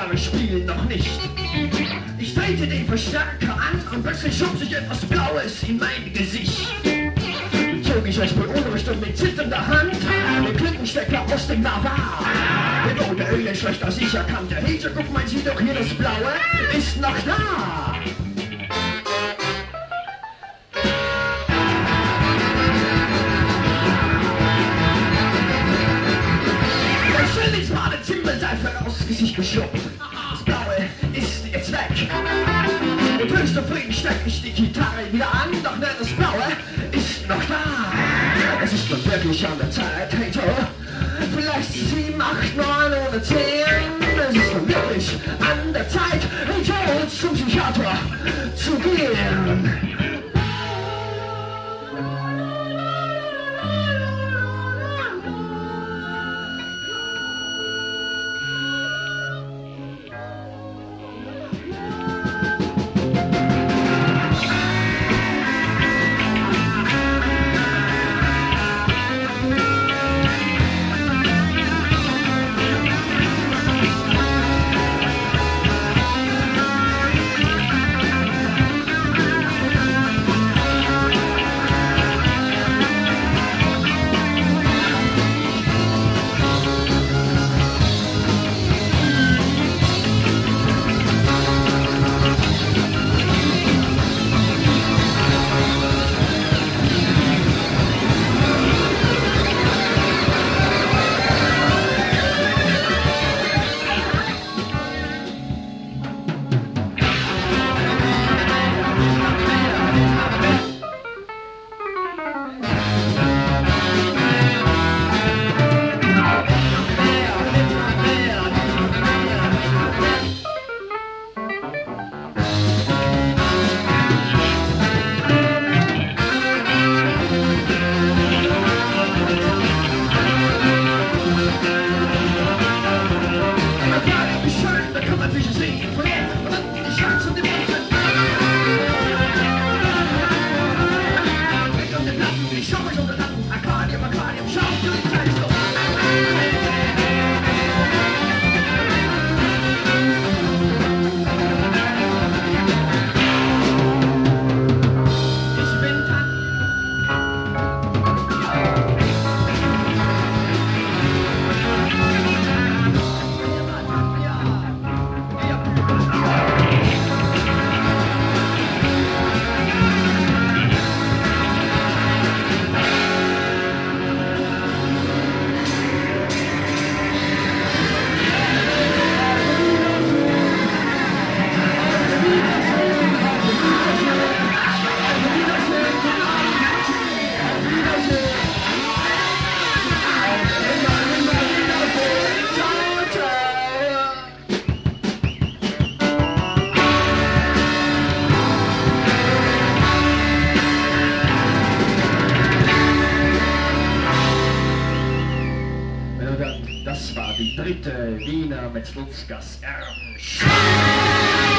Gitarre spielen noch nicht. Ich drehte den Verstärker an und plötzlich schob sich etwas Blaues in mein Gesicht. Zog ich als beunruhigt mit zitternder Hand den Klippenstecker aus dem Navar. Der rote Öl schlecht als ich erkannte. Hey, guck mal, sieh doch hier, das Blaue ist noch da. Zimbelseife aus Gesicht geschluckt. Das Blaue ist jetzt weg. Mit höchster Frieden steck ich die Gitarre wieder an, doch nein, das Blaue ist noch da. Es ist nun wirklich an der Zeit, hey Joe. Vielleicht 7, 8, 9 oder 10. Es ist nun wirklich an der Zeit, hey Joe, zum Psychiater zu gehen. Das war die dritte Wiener Metzlutzkas Erben.